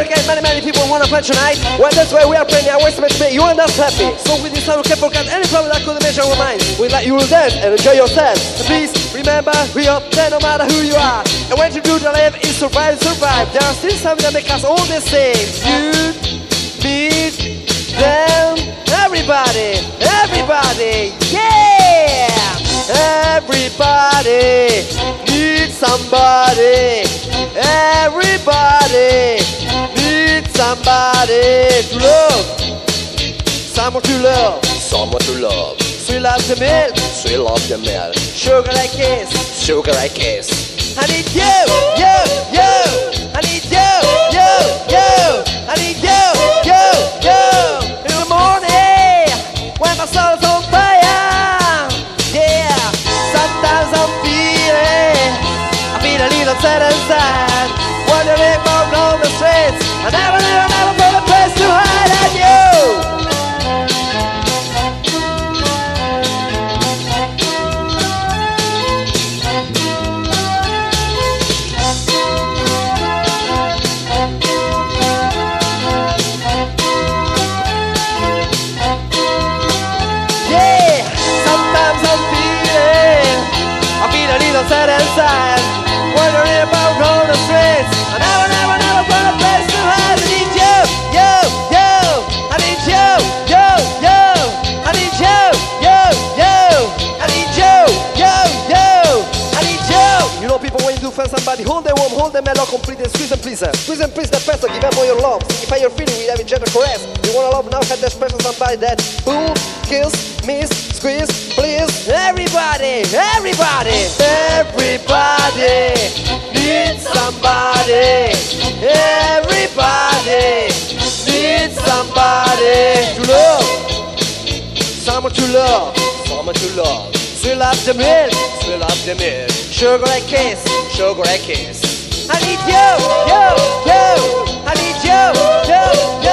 again, many people wanna play tonight. Well, that's why we are playing. I wish to make you and us happy. So with this song, we can forget any problem that could imagine our mind. We let you dance and enjoy yourself. And please remember, we are there no matter who you are. And when you do the live is survive. There are still something that make us all the same. You, me, them, everybody, yeah! Everybody needs somebody. Everybody needs somebody to love. Someone to love. Someone to love. Sweet love the milk. Sweet love the milk. Sugar like kiss. Sugar I kiss. I need you, you. I need you, you. I need you. In the morning, when my soul's on fire. Yeah, sometimes I feel a little sad inside. Wandering on the streets, I never found a place to hide at you. Sad inside, wandering about on the streets. I never found a place to hide. I need you. I need you. I need you. I need you. You know people when you do find somebody, hold them warm, hold them mellow, complete and squeeze and please her. Squeeze and please the person, give them all your love. Signify your feeling with every gentle caress. You wanna love now, have that special somebody that pull, kills, miss, squeeze, please. Everybody needs somebody. Everybody needs somebody to love. Someone to love. Someone to love. Sweet love the milk. Sweet love the milk. Sugar like kiss. Sugar I kiss. I need you. I need you.